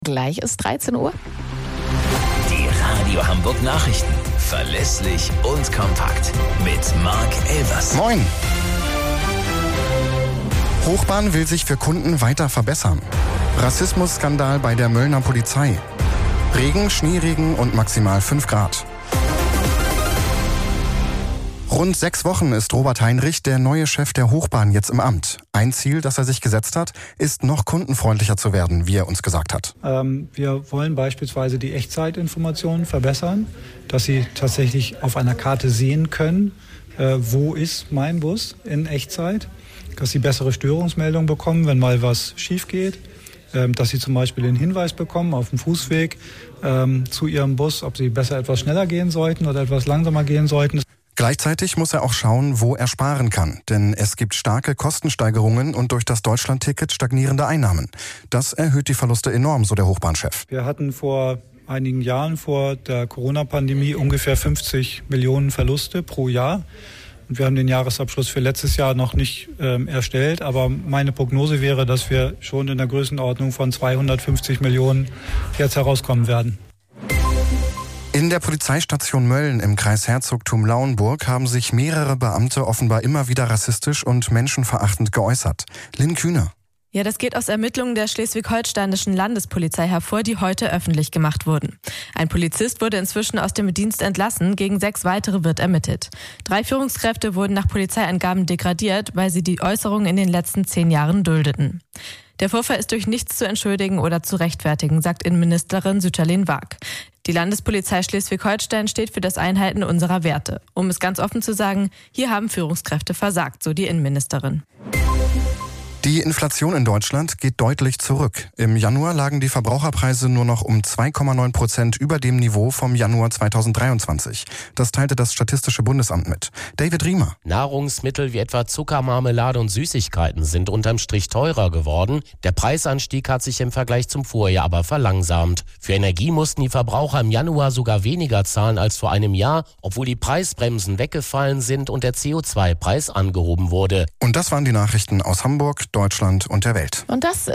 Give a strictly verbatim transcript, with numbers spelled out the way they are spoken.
Gleich ist dreizehn Uhr. Die Radio Hamburg Nachrichten. Verlässlich und kompakt. Mit Marc Elvers. Moin. Hochbahn will sich für Kunden weiter verbessern. Rassismusskandal bei der Möllner Polizei. Regen, Schneeregen und maximal fünf Grad. Rund sechs Wochen ist Robert Heinrich, der neue Chef der Hochbahn, jetzt im Amt. Ein Ziel, das er sich gesetzt hat, ist noch kundenfreundlicher zu werden, wie er uns gesagt hat. Ähm, wir wollen beispielsweise die Echtzeitinformationen verbessern, dass Sie tatsächlich auf einer Karte sehen können, äh, wo ist mein Bus in Echtzeit, dass Sie bessere Störungsmeldungen bekommen, wenn mal was schief geht, äh, dass Sie zum Beispiel den Hinweis bekommen auf dem Fußweg äh, zu Ihrem Bus, ob Sie besser etwas schneller gehen sollten oder etwas langsamer gehen sollten. Gleichzeitig muss er auch schauen, wo er sparen kann, denn es gibt starke Kostensteigerungen und durch das Deutschlandticket stagnierende Einnahmen. Das erhöht die Verluste enorm, so der Hochbahnchef. Wir hatten vor einigen Jahren, vor der Corona-Pandemie, ungefähr fünfzig Millionen Verluste pro Jahr. Und wir haben den Jahresabschluss für letztes Jahr noch nicht ähm, erstellt, aber meine Prognose wäre, dass wir schon in der Größenordnung von zweihundertfünfzig Millionen jetzt herauskommen werden. In der Polizeistation Mölln im Kreis Herzogtum Lauenburg haben sich mehrere Beamte offenbar immer wieder rassistisch und menschenverachtend geäußert. Lynn Kühner. Ja, das geht aus Ermittlungen der schleswig-holsteinischen Landespolizei hervor, die heute öffentlich gemacht wurden. Ein Polizist wurde inzwischen aus dem Dienst entlassen, gegen sechs weitere wird ermittelt. Drei Führungskräfte wurden nach Polizeiangaben degradiert, weil sie die Äußerungen in den letzten zehn Jahren duldeten. Der Vorfall ist durch nichts zu entschuldigen oder zu rechtfertigen, sagt Innenministerin Sütterlin Waag. Die Landespolizei Schleswig-Holstein steht für das Einhalten unserer Werte. Um es ganz offen zu sagen, hier haben Führungskräfte versagt, so die Innenministerin. Die Inflation in Deutschland geht deutlich zurück. Im Januar lagen die Verbraucherpreise nur noch um zwei Komma neun Prozent über dem Niveau vom Januar zweitausenddreiundzwanzig. Das teilte das Statistische Bundesamt mit. David Riemer. Nahrungsmittel wie etwa Zucker, Marmelade und Süßigkeiten sind unterm Strich teurer geworden. Der Preisanstieg hat sich im Vergleich zum Vorjahr aber verlangsamt. Für Energie mussten die Verbraucher im Januar sogar weniger zahlen als vor einem Jahr, obwohl die Preisbremsen weggefallen sind und der C O zwei Preis angehoben wurde. Und das waren die Nachrichten aus Hamburg, Deutschland und der Welt. Und das